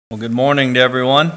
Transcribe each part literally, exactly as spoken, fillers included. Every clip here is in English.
Well, good morning to everyone.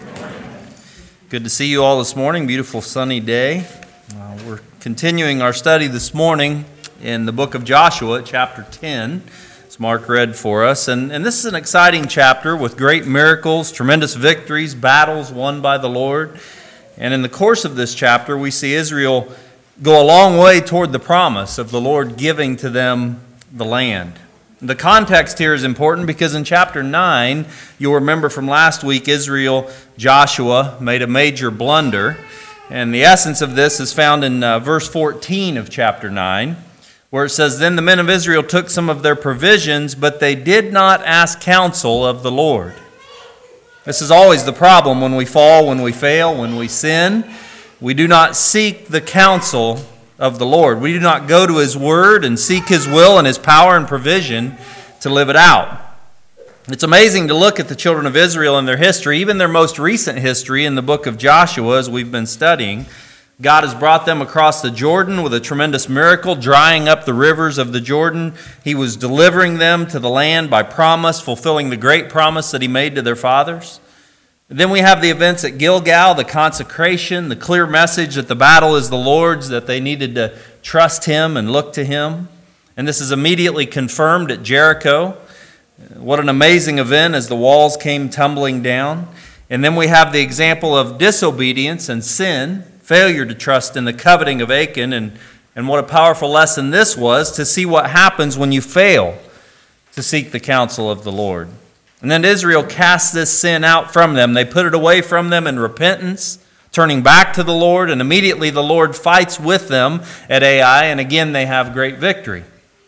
Good to see you all this morning. Beautiful sunny day. Uh, we're continuing our study this morning in the book of Joshua, chapter ten. As Mark read for us. And, and this is an exciting chapter with great miracles, tremendous victories, battles won by the Lord. And in the course of this chapter, we see Israel go a long way toward the promise of the Lord giving to them the land. The context here is important because in chapter nine, you'll remember from last week, Israel, Joshua, made a major blunder. And the essence of this is found in uh, verse fourteen of chapter nine, where it says, "Then the men of Israel took some of their provisions, but they did not ask counsel of the Lord." This is always the problem when we fall, when we fail, when we sin. We do not seek the counsel of the Lord. We do not go to His Word and seek His will and His power and provision to live it out. It's amazing to look at the children of Israel and their history, even their most recent history in the book of Joshua as we've been studying. God has brought them across the Jordan with a tremendous miracle, drying up the rivers of the Jordan. He was delivering them to the land by promise, fulfilling the great promise that He made to their fathers. Then we have the events at Gilgal, the consecration, the clear message that the battle is the Lord's, that they needed to trust Him and look to Him. And this is immediately confirmed at Jericho. What an amazing event as the walls came tumbling down. And then we have the example of disobedience and sin, failure to trust in the coveting of Achan, and, and what a powerful lesson this was to see what happens when you fail to seek the counsel of the Lord. And then Israel cast this sin out from them. They put it away from them in repentance, turning back to the Lord, and immediately the Lord fights with them at Ai, and again they have great victory.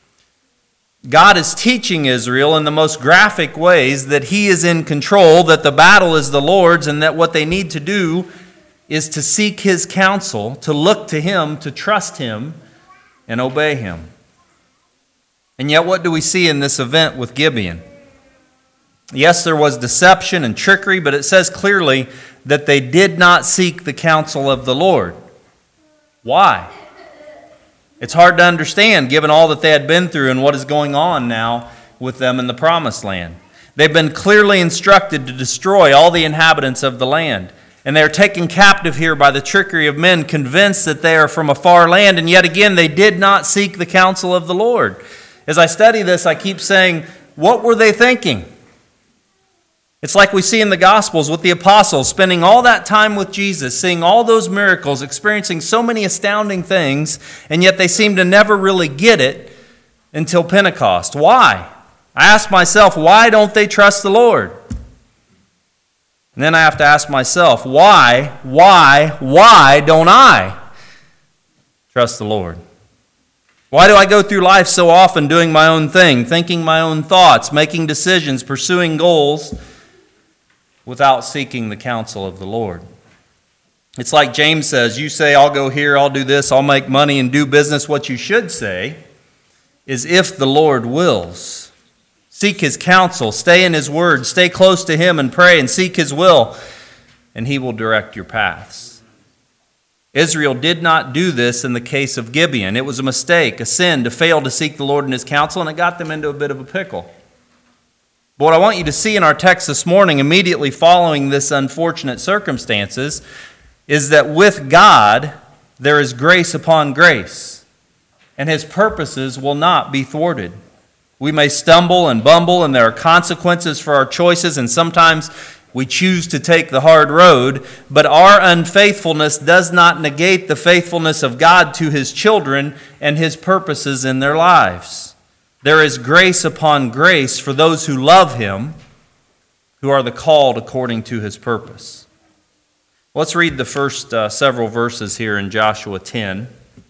God is teaching Israel in the most graphic ways that He is in control, that the battle is the Lord's, and that what they need to do is to seek His counsel, to look to Him, to trust Him, and obey Him. And yet what do we see in this event with Gibeon? Yes, there was deception and trickery, but it says clearly that they did not seek the counsel of the Lord. Why? It's hard to understand given all that they had been through and what is going on now with them in the promised land. They've been clearly instructed to destroy all the inhabitants of the land. And they are taken captive here by the trickery of men, convinced that they are from a far land. And yet again, they did not seek the counsel of the Lord. As I study this, I keep saying, what were they thinking? It's like we see in the Gospels with the apostles spending all that time with Jesus, seeing all those miracles, experiencing so many astounding things, and yet they seem to never really get it until Pentecost. Why? I ask myself, why don't they trust the Lord? And then I have to ask myself, why, why, why don't I trust the Lord? Why do I go through life so often doing my own thing, thinking my own thoughts, making decisions, pursuing goals, without seeking the counsel of the Lord? It's like James says, you say, I'll go here, I'll do this, I'll make money and do business. What you should say is, if the Lord wills. Seek His counsel, stay in His word, stay close to Him and pray and seek His will, and He will direct your paths. Israel did not do this in the case of Gibeon. It was a mistake, a sin to fail to seek the Lord and His counsel, and it got them into a bit of a pickle. But what I want you to see in our text this morning, immediately following this unfortunate circumstances, is that with God, there is grace upon grace, and His purposes will not be thwarted. We may stumble and bumble, and there are consequences for our choices, and sometimes we choose to take the hard road, but our unfaithfulness does not negate the faithfulness of God to His children and His purposes in their lives. There is grace upon grace for those who love Him, who are the called according to His purpose. Let's read the first uh, several verses here in Joshua ten.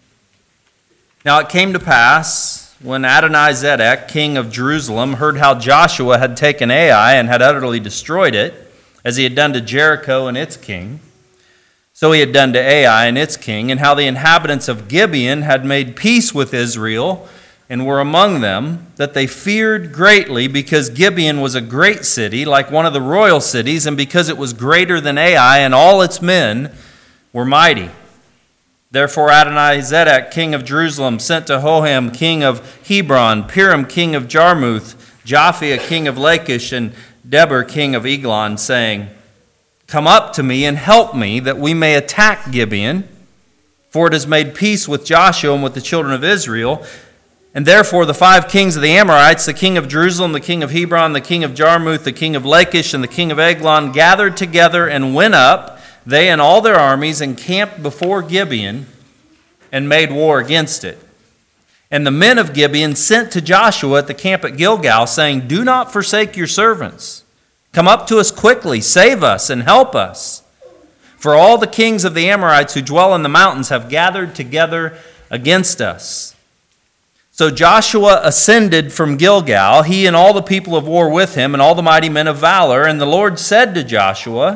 Now it came to pass, when Adonizedek, king of Jerusalem, heard how Joshua had taken Ai and had utterly destroyed it, as he had done to Jericho and its king, so he had done to Ai and its king, and how the inhabitants of Gibeon had made peace with Israel, and were among them, that they feared greatly, because Gibeon was a great city, like one of the royal cities, and because it was greater than Ai, and all its men were mighty. Therefore Adonizedek, king of Jerusalem, sent to Hoham, king of Hebron, Piram, king of Jarmuth, Japhia, king of Lachish, and Deber, king of Eglon, saying, "Come up to me and help me, that we may attack Gibeon, for it has made peace with Joshua and with the children of Israel." And therefore the five kings of the Amorites, the king of Jerusalem, the king of Hebron, the king of Jarmuth, the king of Lachish, and the king of Eglon gathered together and went up, they and all their armies, and camped before Gibeon and made war against it. And the men of Gibeon sent to Joshua at the camp at Gilgal, saying, "Do not forsake your servants. Come up to us quickly, save us, and help us. For all the kings of the Amorites who dwell in the mountains have gathered together against us." So Joshua ascended from Gilgal, he and all the people of war with him, and all the mighty men of valor. And the Lord said to Joshua,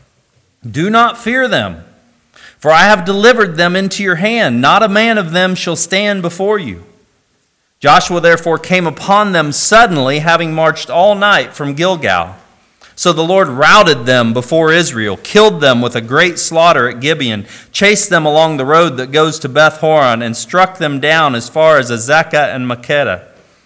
"Do not fear them, for I have delivered them into your hand. Not a man of them shall stand before you." Joshua therefore came upon them suddenly, having marched all night from Gilgal. So the Lord routed them before Israel, killed them with a great slaughter at Gibeon, chased them along the road that goes to Beth Horon, and struck them down as far as Azekah and Makkedah.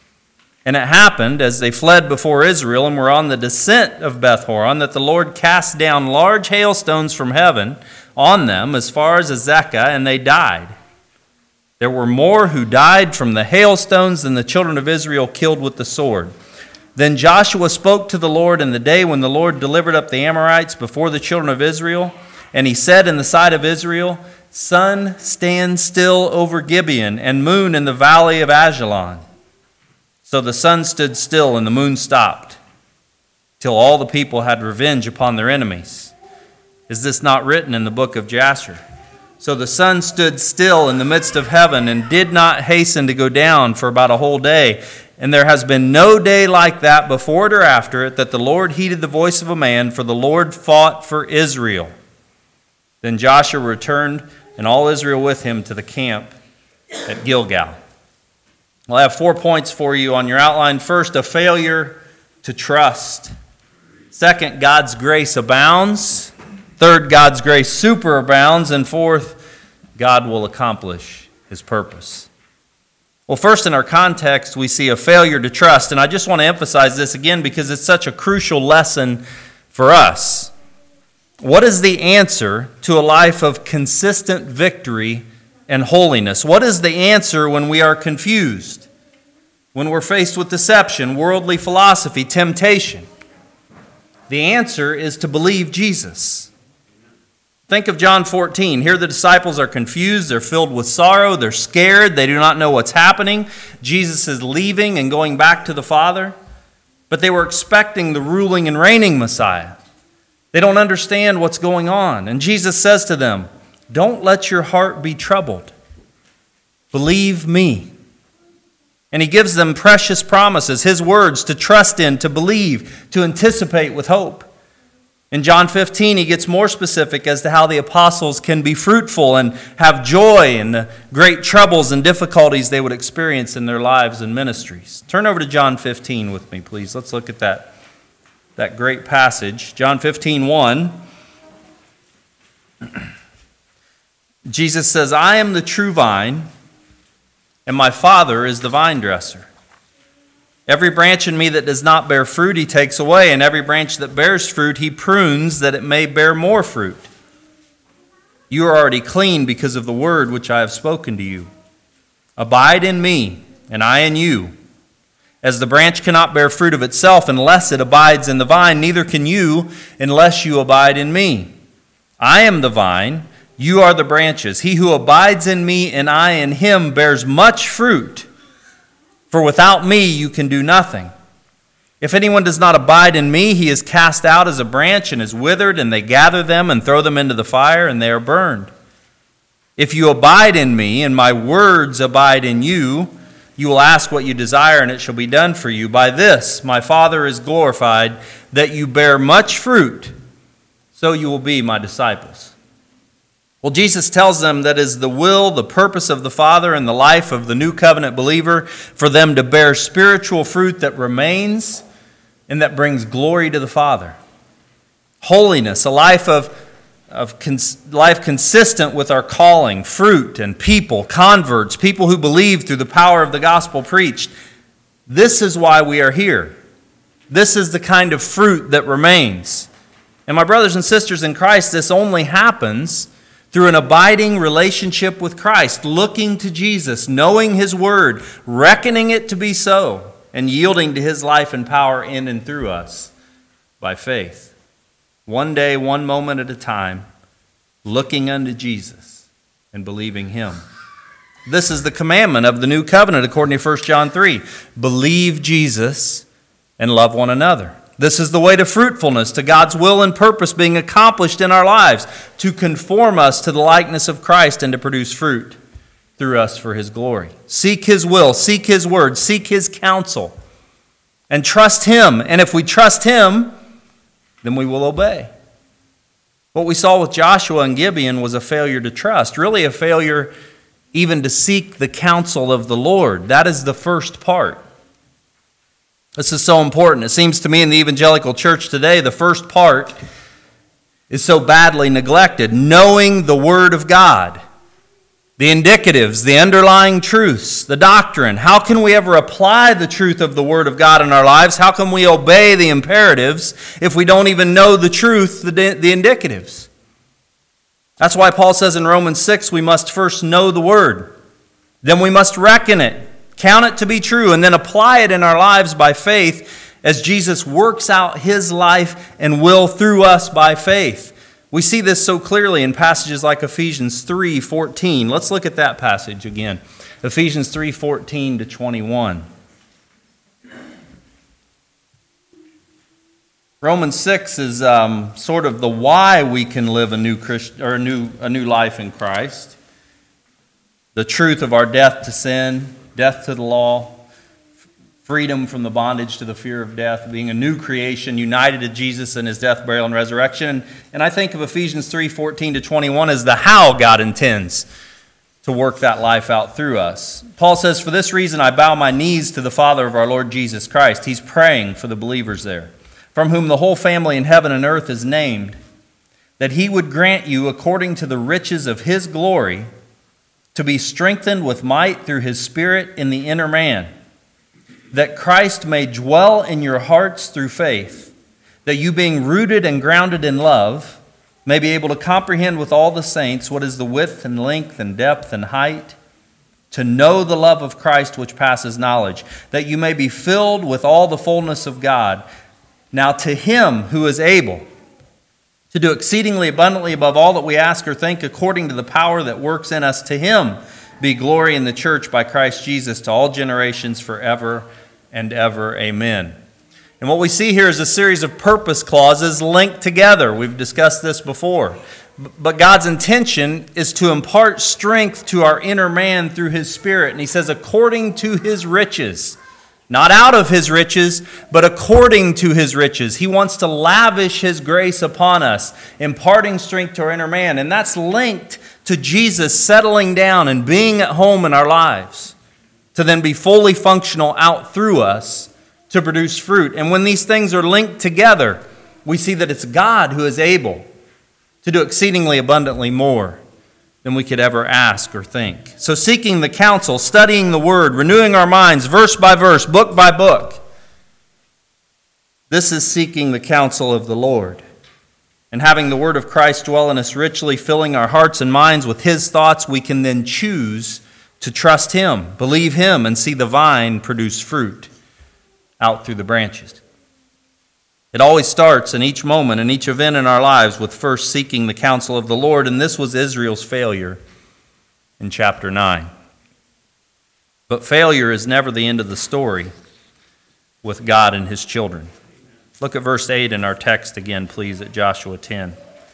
And it happened, as they fled before Israel and were on the descent of Beth Horon, that the Lord cast down large hailstones from heaven on them as far as Azekah, and they died. There were more who died from the hailstones than the children of Israel killed with the sword. Then Joshua spoke to the Lord in the day when the Lord delivered up the Amorites before the children of Israel. And he said in the sight of Israel, "Sun, stand still over Gibeon, and moon in the valley of Ajalon." So the sun stood still and the moon stopped, till all the people had revenge upon their enemies. Is this not written in the book of Jasher? So the sun stood still in the midst of heaven and did not hasten to go down for about a whole day. And there has been no day like that before it or after it, that the Lord heeded the voice of a man, for the Lord fought for Israel. Then Joshua returned, and all Israel with him, to the camp at Gilgal. I'll have four points for you on your outline. First, a failure to trust. Second, God's grace abounds. Third, God's grace superabounds. And fourth, God will accomplish his purpose. Well, first in our context, we see a failure to trust. And I just want to emphasize this again because it's such a crucial lesson for us. What is the answer to a life of consistent victory and holiness? What is the answer when we are confused? When we're faced with deception, worldly philosophy, temptation? The answer is to believe Jesus. Think of John fourteen. Here the disciples are confused. They're filled with sorrow. They're scared. They do not know what's happening. Jesus is leaving and going back to the Father. But they were expecting the ruling and reigning Messiah. They don't understand what's going on. And Jesus says to them, "Don't let your heart be troubled. Believe me." And he gives them precious promises, his words to trust in, to believe, to anticipate with hope. In John fifteen, he gets more specific as to how the apostles can be fruitful and have joy in the great troubles and difficulties they would experience in their lives and ministries. Turn over to John fifteen with me, please. Let's look at that, that great passage. John fifteen, one. Jesus says, "I am the true vine, and my Father is the vine dresser. Every branch in me that does not bear fruit he takes away, and every branch that bears fruit he prunes, that it may bear more fruit. You are already clean because of the word which I have spoken to you. Abide in me, and I in you. As the branch cannot bear fruit of itself unless it abides in the vine, neither can you unless you abide in me. I am the vine, you are the branches. He who abides in me and I in him bears much fruit. For without me you can do nothing. If anyone does not abide in me, he is cast out as a branch and is withered, and they gather them and throw them into the fire, and they are burned. If you abide in me, and my words abide in you, you will ask what you desire, and it shall be done for you. By this my Father is glorified, that you bear much fruit, so you will be my disciples." Well, Jesus tells them that is the will, the purpose of the Father in the life of the new covenant believer for them to bear spiritual fruit that remains and that brings glory to the Father. Holiness, a life of, of cons- life consistent with our calling, fruit and people, converts, people who believe through the power of the gospel preached. This is why we are here. This is the kind of fruit that remains. And my brothers and sisters in Christ, this only happens through an abiding relationship with Christ, looking to Jesus, knowing His Word, reckoning it to be so, and yielding to His life and power in and through us by faith. One day, one moment at a time, looking unto Jesus and believing Him. This is the commandment of the new covenant according to First John three. Believe Jesus and love one another. This is the way to fruitfulness, to God's will and purpose being accomplished in our lives, to conform us to the likeness of Christ and to produce fruit through us for His glory. Seek His will, seek His word, seek His counsel, and trust Him. And if we trust Him, then we will obey. What we saw with Joshua and Gibeon was a failure to trust, really a failure even to seek the counsel of the Lord. That is the first part. This is so important. It seems to me in the evangelical church today, the first part is so badly neglected. Knowing the Word of God, the indicatives, the underlying truths, the doctrine. How can we ever apply the truth of the Word of God in our lives? How can we obey the imperatives if we don't even know the truth, the, the indicatives? That's why Paul says in Romans six, we must first know the Word. Then we must reckon it. Count it to be true, and then apply it in our lives by faith as Jesus works out His life and will through us by faith. We see this so clearly in passages like Ephesians three fourteen. Let's look at that passage again. Ephesians three fourteen to twenty-one. Romans six is um, sort of the why we can live a new Christ, or a new a new life in Christ. The truth of our death to sin, death to the law, freedom from the bondage to the fear of death, being a new creation, united to Jesus in His death, burial, and resurrection. And I think of Ephesians three fourteen to twenty-one as the how God intends to work that life out through us. Paul says, "For this reason I bow my knees to the Father of our Lord Jesus Christ." He's praying for the believers there. "From whom the whole family in heaven and earth is named, that He would grant you, according to the riches of His glory, to be strengthened with might through His Spirit in the inner man, that Christ may dwell in your hearts through faith, that you being rooted and grounded in love, may be able to comprehend with all the saints what is the width and length and depth and height, to know the love of Christ which passes knowledge, that you may be filled with all the fullness of God. Now to Him who is able to do exceedingly abundantly above all that we ask or think, according to the power that works in us, to Him be glory in the church by Christ Jesus to all generations forever and ever. Amen." And what we see here is a series of purpose clauses linked together. We've discussed this before. But God's intention is to impart strength to our inner man through His Spirit. And He says, according to His riches. Not out of His riches, but according to His riches. He wants to lavish His grace upon us, imparting strength to our inner man. And that's linked to Jesus settling down and being at home in our lives, to then be fully functional out through us to produce fruit. And when these things are linked together, we see that it's God who is able to do exceedingly abundantly more than we could ever ask or think. So seeking the counsel, studying the Word, renewing our minds verse by verse, book by book. This is seeking the counsel of the Lord. And having the Word of Christ dwell in us richly, filling our hearts and minds with His thoughts, we can then choose to trust Him, believe Him, and see the vine produce fruit out through the branches. It always starts in each moment and each event in our lives with first seeking the counsel of the Lord, and this was Israel's failure in chapter nine. But failure is never the end of the story with God and His children. Look at verse eight in our text again, please, at Joshua ten.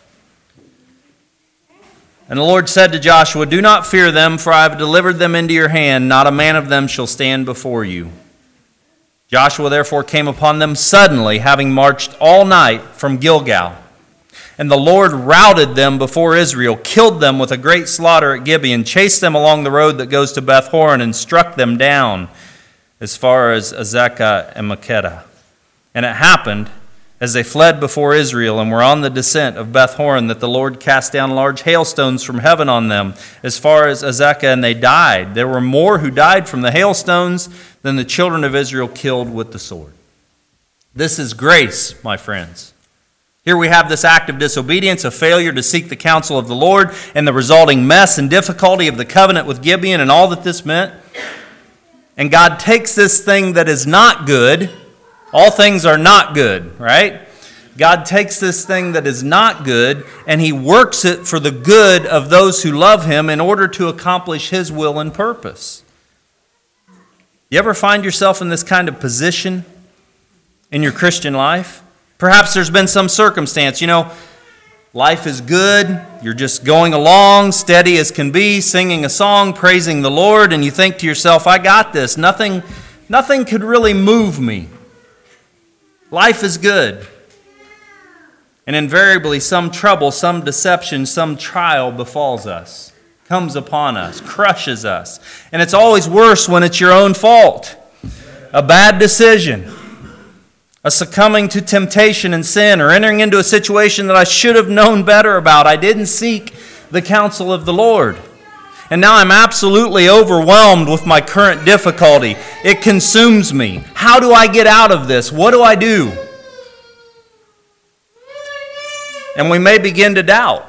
"And the Lord said to Joshua, do not fear them, for I have delivered them into your hand. Not a man of them shall stand before you. Joshua therefore came upon them suddenly, having marched all night from Gilgal. And the Lord routed them before Israel, killed them with a great slaughter at Gibeon, chased them along the road that goes to Beth Horon, and struck them down as far as Azekah and Makkedah. And it happened, as they fled before Israel and were on the descent of Beth Horon, that the Lord cast down large hailstones from heaven on them as far as Azekah, and they died. There were more who died from the hailstones than the children of Israel killed with the sword." This is grace, my friends. Here we have this act of disobedience, a failure to seek the counsel of the Lord, and the resulting mess and difficulty of the covenant with Gibeon and all that this meant. And God takes this thing that is not good. All things are not good, right? God takes this thing that is not good and He works it for the good of those who love Him in order to accomplish His will and purpose. You ever find yourself in this kind of position in your Christian life? Perhaps there's been some circumstance, you know, life is good, you're just going along, steady as can be, singing a song, praising the Lord, and you think to yourself, I got this. Nothing, nothing could really move me. Life is good. And invariably, some trouble, some deception, some trial befalls us, comes upon us, crushes us. And it's always worse when it's your own fault. A bad decision, a succumbing to temptation and sin, or entering into a situation that I should have known better about. I didn't seek the counsel of the Lord. And now I'm absolutely overwhelmed with my current difficulty. It consumes me. How do I get out of this? What do I do? And we may begin to doubt.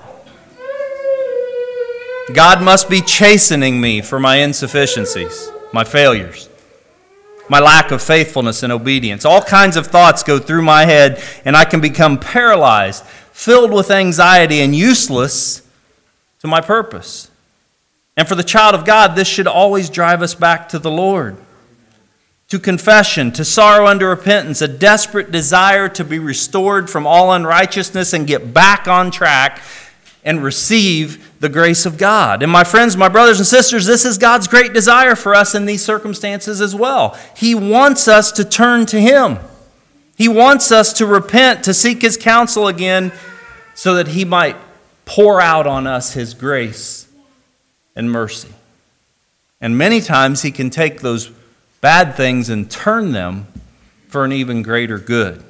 God must be chastening me for my insufficiencies, my failures, my lack of faithfulness and obedience. All kinds of thoughts go through my head, and I can become paralyzed, filled with anxiety, and useless to my purpose. And for the child of God, this should always drive us back to the Lord, to confession, to sorrow unto repentance, a desperate desire to be restored from all unrighteousness and get back on track and receive the grace of God. And my friends, my brothers and sisters, this is God's great desire for us in these circumstances as well. He wants us to turn to Him. He wants us to repent, to seek His counsel again, so that He might pour out on us His grace and mercy. And many times He can take those bad things and turn them for an even greater good.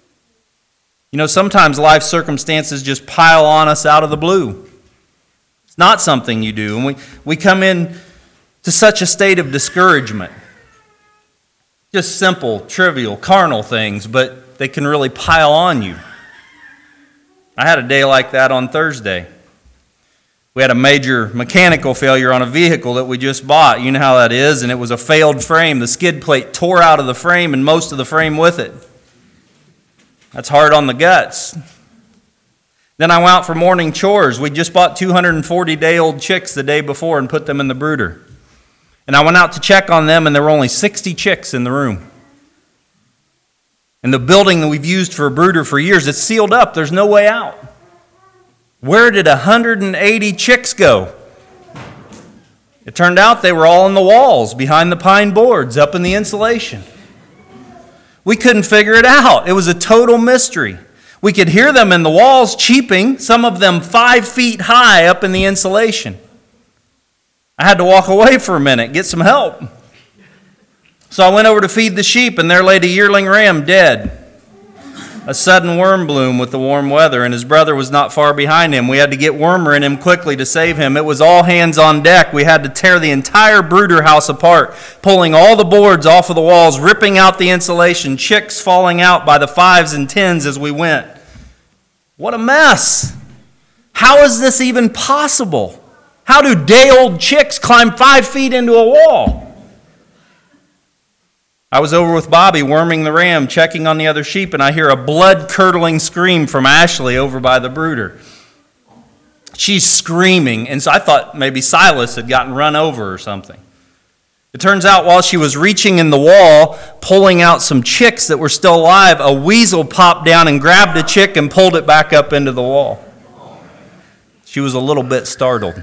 You know, sometimes life circumstances just pile on us out of the blue. It's not something you do. And we, we come in to such a state of discouragement. Just simple, trivial, carnal things, but they can really pile on you. I had a day like that on Thursday. We had a major mechanical failure on a vehicle that we just bought. You know how that is, and it was a failed frame. The skid plate tore out of the frame and most of the frame with it. That's hard on the guts. Then I went out for morning chores. We just bought two hundred forty day old chicks the day before and put them in the brooder. And I went out to check on them, and there were only sixty chicks in the room. And the building that we've used for a brooder for years, it's sealed up. There's no way out. Where did one hundred eighty chicks go? It turned out they were all in the walls, behind the pine boards, up in the insulation. We couldn't figure it out. It was a total mystery. We could hear them in the walls cheeping, some of them five feet high up in the insulation. I had to walk away for a minute, get some help. So I went over to feed the sheep, and there laid a yearling ram dead. A sudden worm bloom with the warm weather, and his brother was not far behind him. We had to get Wormer in him quickly to save him. It was all hands on deck. We had to tear the entire brooder house apart, pulling all the boards off of the walls, ripping out the insulation, chicks falling out by the fives and tens as we went. What a mess! How is this even possible? How do day-old chicks climb five feet into a wall? I was over with Bobby worming the ram, checking on the other sheep, and I hear a blood-curdling scream from Ashley over by the brooder. She's screaming, and so I thought maybe Silas had gotten run over or something. It turns out while she was reaching in the wall, pulling out some chicks that were still alive, a weasel popped down and grabbed a chick and pulled it back up into the wall. She was a little bit startled.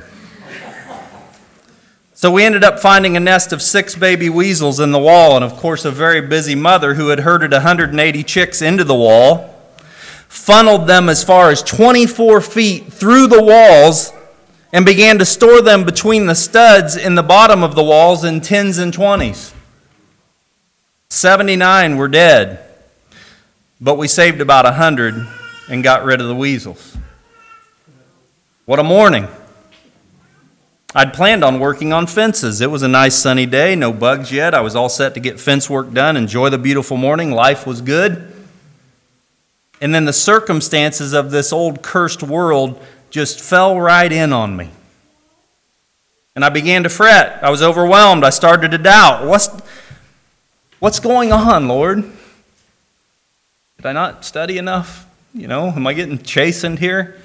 So we ended up finding a nest of six baby weasels in the wall, and of course a very busy mother who had herded one hundred eighty chicks into the wall, funneled them as far as twenty-four feet through the walls, and began to store them between the studs in the bottom of the walls in tens and twenties. seventy-nine were dead, but we saved about one hundred and got rid of the weasels. What a morning. I'd planned on working on fences. It was a nice sunny day, no bugs yet. I was all set to get fence work done, enjoy the beautiful morning. Life was good. And then the circumstances of this old cursed world just fell right in on me. And I began to fret. I was overwhelmed. I started to doubt. What's, what's going on, Lord? Did I not study enough? You know, am I getting chastened here?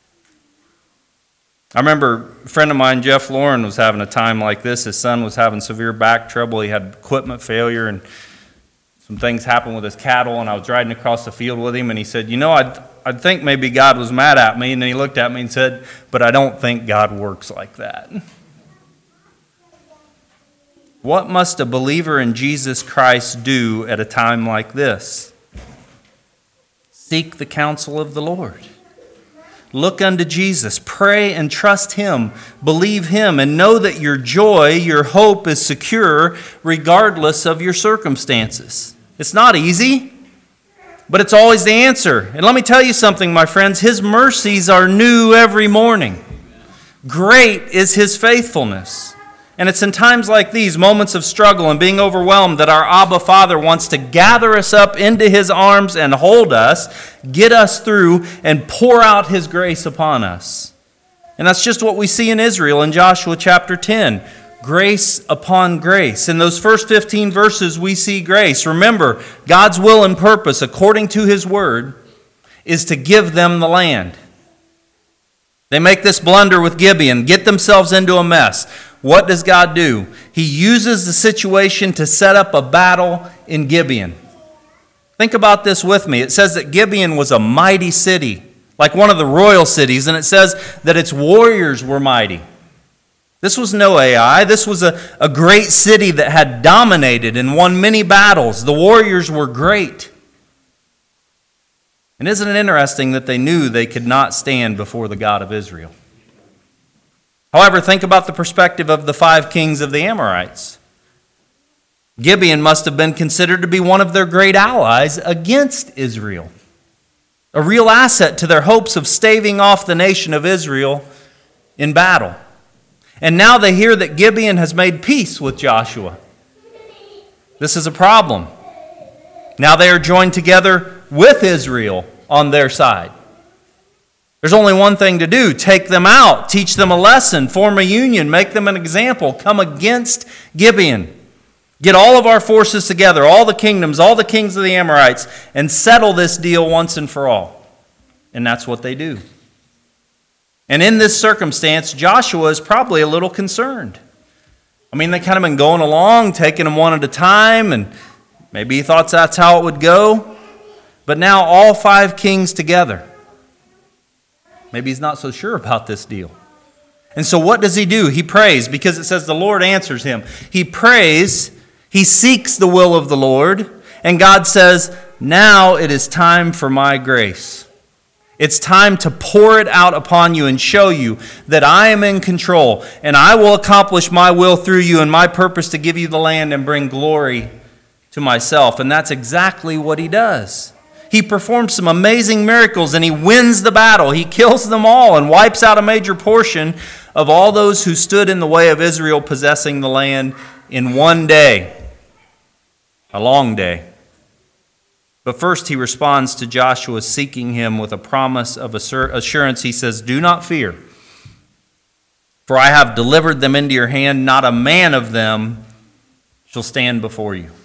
I remember a friend of mine, Jeff Lauren, was having a time like this. His son was having severe back trouble. He had equipment failure, and some things happened with his cattle, and I was riding across the field with him, and he said, you know, I I think maybe God was mad at me, and then he looked at me and said, but I don't think God works like that. What must a believer in Jesus Christ do at a time like this? Seek the counsel of the Lord. Look unto Jesus. Pray and trust Him. Believe Him and know that your joy, your hope is secure regardless of your circumstances. It's not easy, but it's always the answer. And let me tell you something, my friends. His mercies are new every morning. Great is His faithfulness. And it's in times like these, moments of struggle and being overwhelmed, that our Abba Father wants to gather us up into His arms and hold us, get us through, and pour out His grace upon us. And that's just what we see in Israel in Joshua chapter ten. Grace upon grace. In those first fifteen verses, we see grace. Remember, God's will and purpose, according to His word, is to give them the land. They make this blunder with Gibeon, get themselves into a mess. What does God do? He uses the situation to set up a battle in Gibeon. Think about this with me. It says that Gibeon was a mighty city, like one of the royal cities, and it says that its warriors were mighty. This was no A I. This was a, a great city that had dominated and won many battles. The warriors were great. And isn't it interesting that they knew they could not stand before the God of Israel? However, think about the perspective of the five kings of the Amorites. Gibeon must have been considered to be one of their great allies against Israel, a real asset to their hopes of staving off the nation of Israel in battle. And now they hear that Gibeon has made peace with Joshua. This is a problem. Now they are joined together with Israel on their side. There's only one thing to do: take them out, teach them a lesson, form a union, make them an example, come against Gibeon. Get all of our forces together, all the kingdoms, all the kings of the Amorites, and settle this deal once and for all. And that's what they do. And in this circumstance, Joshua is probably a little concerned. I mean, they kind of been going along, taking them one at a time, and maybe he thought that's how it would go. But now all five kings together. Maybe he's not so sure about this deal. And so what does he do? He prays, because it says the Lord answers him. He prays, he seeks the will of the Lord, and God says, now it is time for my grace. It's time to pour it out upon you and show you that I am in control, and I will accomplish my will through you and my purpose to give you the land and bring glory to myself. And that's exactly what he does. He performs some amazing miracles, and he wins the battle. He kills them all and wipes out a major portion of all those who stood in the way of Israel possessing the land in one day. A long day. But first he responds to Joshua seeking him with a promise of assurance. He says, do not fear, for I have delivered them into your hand. Not a man of them shall stand before you.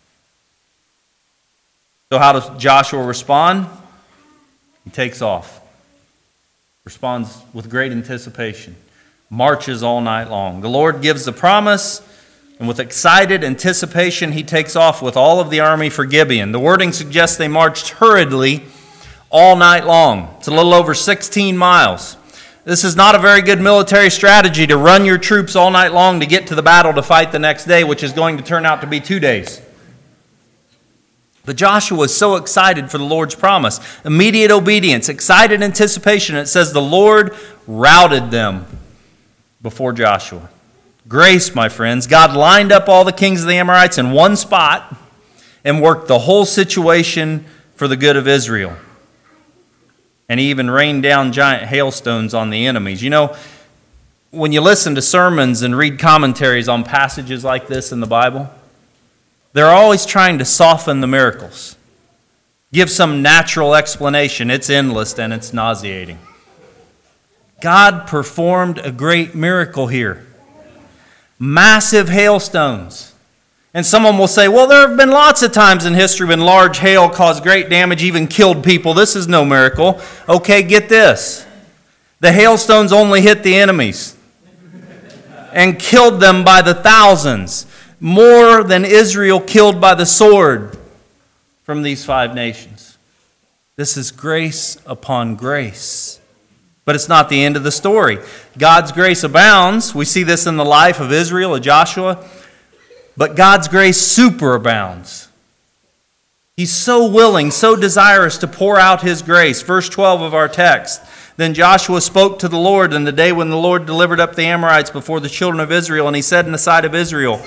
So how does Joshua respond? He takes off. Responds with great anticipation. Marches all night long. The Lord gives the promise, and with excited anticipation, he takes off with all of the army for Gibeon. The wording suggests they marched hurriedly all night long. It's a little over sixteen miles. This is not a very good military strategy to run your troops all night long to get to the battle to fight the next day, which is going to turn out to be two days. But Joshua was so excited for the Lord's promise. Immediate obedience, excited anticipation. It says the Lord routed them before Joshua. Grace, my friends. God lined up all the kings of the Amorites in one spot and worked the whole situation for the good of Israel. And he even rained down giant hailstones on the enemies. You know, when you listen to sermons and read commentaries on passages like this in the Bible, they're always trying to soften the miracles. give some natural explanation. It's endless and it's nauseating. God performed a great miracle here. Massive hailstones. And someone will say, well, there have been lots of times in history when large hail caused great damage, even killed people. This is no miracle. Okay, get this. The hailstones only hit the enemies and killed them by the thousands. More than Israel killed by the sword from these five nations. This is grace upon grace. But it's not the end of the story. God's grace abounds. We see this in the life of Israel, of Joshua. But God's grace superabounds. He's so willing, so desirous to pour out His grace. Verse twelve of our text. Then Joshua spoke to the Lord in the day when the Lord delivered up the Amorites before the children of Israel. And he said in the sight of Israel,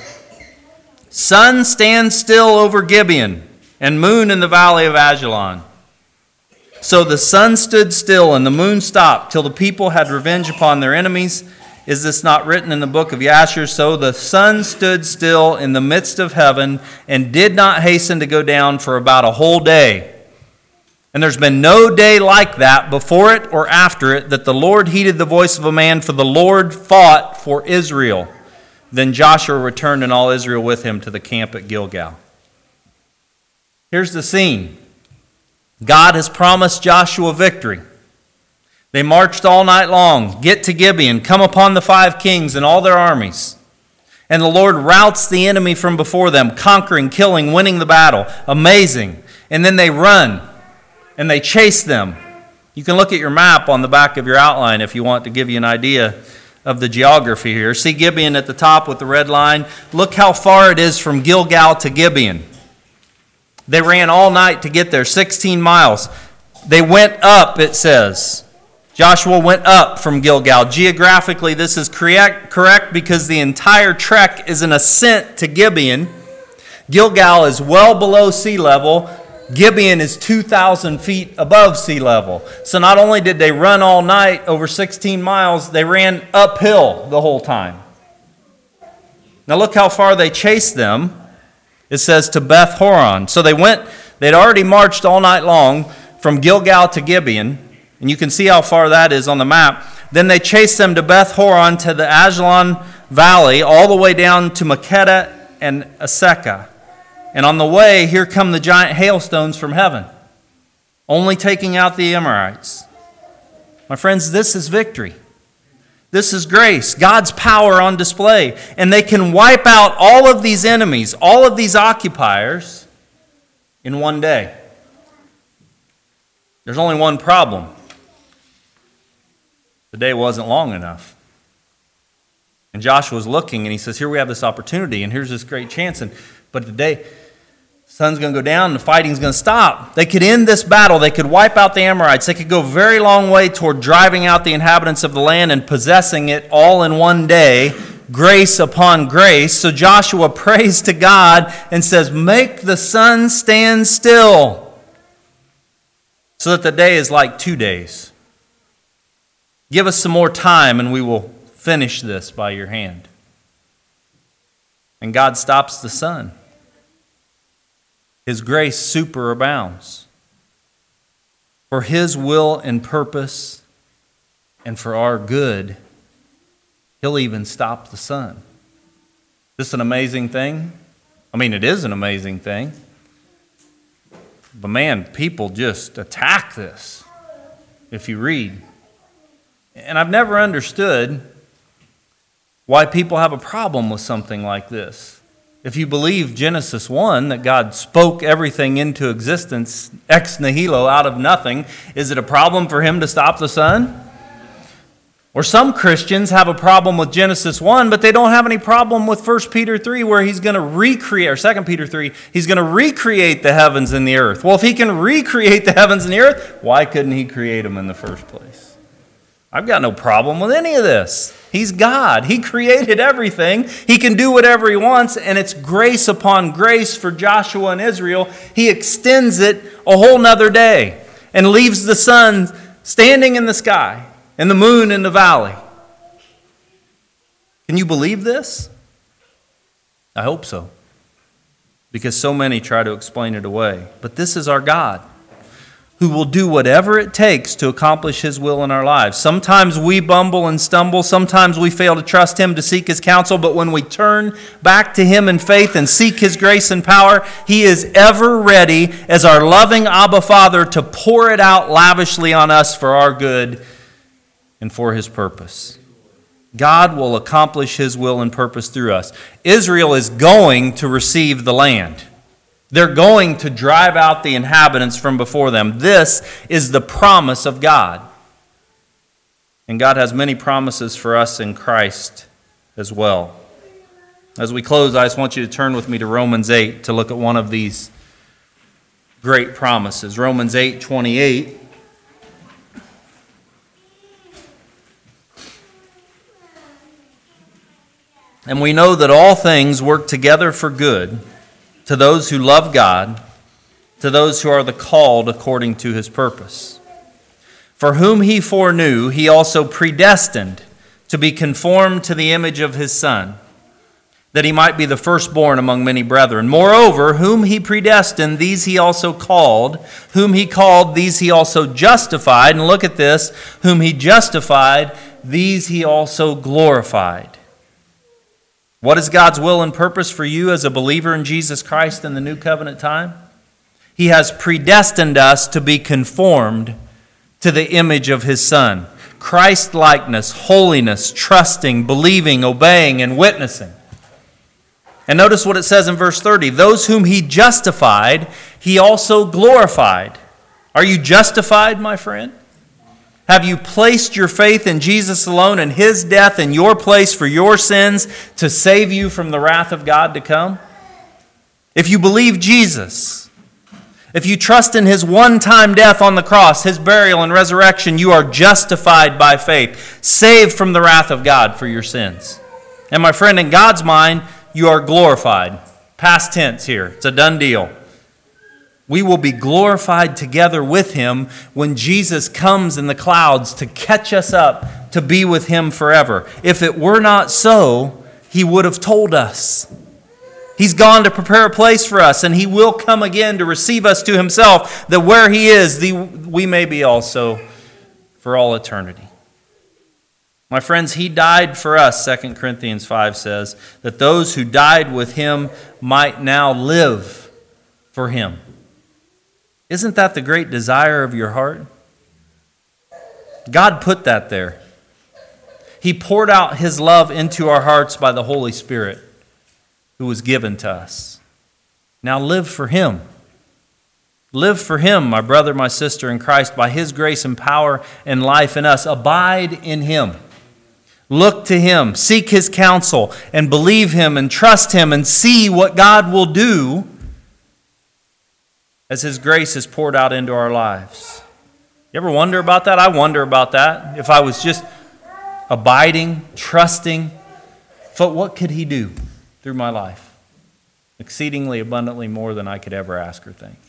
sun, stand still over Gibeon, and moon in the valley of Ajalon. So the sun stood still and the moon stopped till the people had revenge upon their enemies. Is this not written in the book of Yashar? So the sun stood still in the midst of heaven and did not hasten to go down for about a whole day. And there's been no day like that before it or after it that the Lord heeded the voice of a man, for the Lord fought for Israel. Then Joshua returned and all Israel with him to the camp at Gilgal. Here's the scene. God has promised Joshua victory. They marched all night long, get to Gibeon, come upon the five kings and all their armies. And the Lord routs the enemy from before them, conquering, killing, winning the battle. Amazing. And then they run and they chase them. You can look at your map on the back of your outline if you want to give you an idea of the geography here. See Gibeon at the top with the red line. Look how far it is from Gilgal to Gibeon. They ran all night to get there, sixteen miles. They went up, it says. Joshua went up from Gilgal. Geographically, this is correct, correct because the entire trek is an ascent to Gibeon. Gilgal is well below sea level. Gibeon is two thousand feet above sea level. So not only did they run all night over sixteen miles, they ran uphill the whole time. Now look how far they chased them. It says to Beth Horon. So they went, they'd already marched all night long from Gilgal to Gibeon. And you can see how far that is on the map. Then they chased them to Beth Horon, to the Ajalon Valley, all the way down to Makkedah and Aseka. And on the way, here come the giant hailstones from heaven, only taking out the Amorites. My friends, this is victory. This is grace, God's power on display. And they can wipe out all of these enemies, all of these occupiers in one day. There's only one problem. The day wasn't long enough. And Joshua's looking and he says, here we have this opportunity and here's this great chance. And but the day, the sun's going to go down and the fighting's going to stop. They could end this battle. They could wipe out the Amorites. They could go a very long way toward driving out the inhabitants of the land and possessing it all in one day. Grace upon grace. So Joshua prays to God and says, make the sun stand still, so that the day is like two days. Give us some more time and we will finish this by your hand. And God stops the sun. His grace superabounds. For His will and purpose and for our good, He'll even stop the sun. Is this an amazing thing? I mean, it is an amazing thing. But man, people just attack this if you read. And I've never understood why people have a problem with something like this. If you believe Genesis one, that God spoke everything into existence ex nihilo, out of nothing, is it a problem for Him to stop the sun? Or some Christians have a problem with Genesis one, but they don't have any problem with First Peter three, where He's going to recreate, or Second Peter three, He's going to recreate the heavens and the earth. Well, if He can recreate the heavens and the earth, why couldn't He create them in the first place? I've got no problem with any of this. He's God. He created everything. He can do whatever He wants, and it's grace upon grace for Joshua and Israel. He extends it a whole nother day and leaves the sun standing in the sky and the moon in the valley. Can you believe this? I hope so. because so many try to explain it away. But this is our God, who will do whatever it takes to accomplish His will in our lives. Sometimes we bumble and stumble. Sometimes we fail to trust Him, to seek His counsel. But when we turn back to Him in faith and seek His grace and power, He is ever ready as our loving Abba Father to pour it out lavishly on us for our good and for His purpose. God will accomplish His will and purpose through us. Israel is going to receive the land. They're going to drive out the inhabitants from before them. This is the promise of God. And God has many promises for us in Christ as well. As we close, I just want you to turn with me to Romans eight to look at one of these great promises. Romans eight twenty-eight. And we know that all things work together for good to those who love God, to those who are the called according to His purpose. For whom He foreknew, He also predestined to be conformed to the image of His Son, that He might be the firstborn among many brethren. Moreover, whom He predestined, these He also called. Whom He called, these He also justified. And look at this, whom He justified, these He also glorified. What is God's will and purpose for you as a believer in Jesus Christ in the new covenant time? He has predestined us to be conformed to the image of His Son. Christ-likeness, holiness, trusting, believing, obeying, and witnessing. And notice what it says in verse thirty. Those whom He justified, He also glorified. Are you justified, my friend? Have you placed your faith in Jesus alone and His death in your place for your sins to save you from the wrath of God to come? If you believe Jesus, if you trust in His one-time death on the cross, His burial and resurrection, you are justified by faith, saved from the wrath of God for your sins. And my friend, in God's mind, you are glorified. Past tense here. It's a done deal. We will be glorified together with Him when Jesus comes in the clouds to catch us up to be with Him forever. If it were not so, He would have told us. He's gone to prepare a place for us, and He will come again to receive us to Himself, that where He is, the, we may be also for all eternity. My friends, He died for us, Second Corinthians five says, that those who died with Him might now live for Him. Isn't that the great desire of your heart? God put that there. He poured out His love into our hearts by the Holy Spirit who was given to us. Now live for Him. Live for Him, my brother, my sister in Christ, by His grace and power and life in us. Abide in Him. Look to Him. Seek His counsel and believe Him and trust Him and see what God will do as His grace is poured out into our lives. You ever wonder about that? I wonder about that. If I was just abiding, trusting, but what could He do through my life? Exceedingly abundantly more than I could ever ask or think.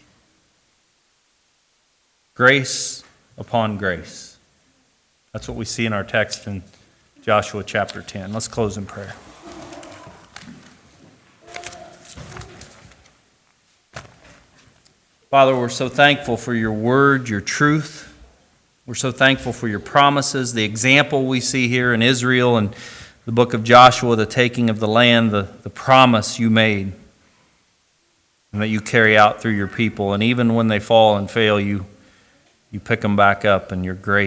Grace upon grace. That's what we see in our text in Joshua chapter ten. Let's close in prayer. Father, we're so thankful for your word, your truth. We're so thankful for your promises, the example we see here in Israel and the book of Joshua, the taking of the land, the, the promise you made, and that you carry out through your people. And even when they fall and fail, you, you pick them back up in your grace.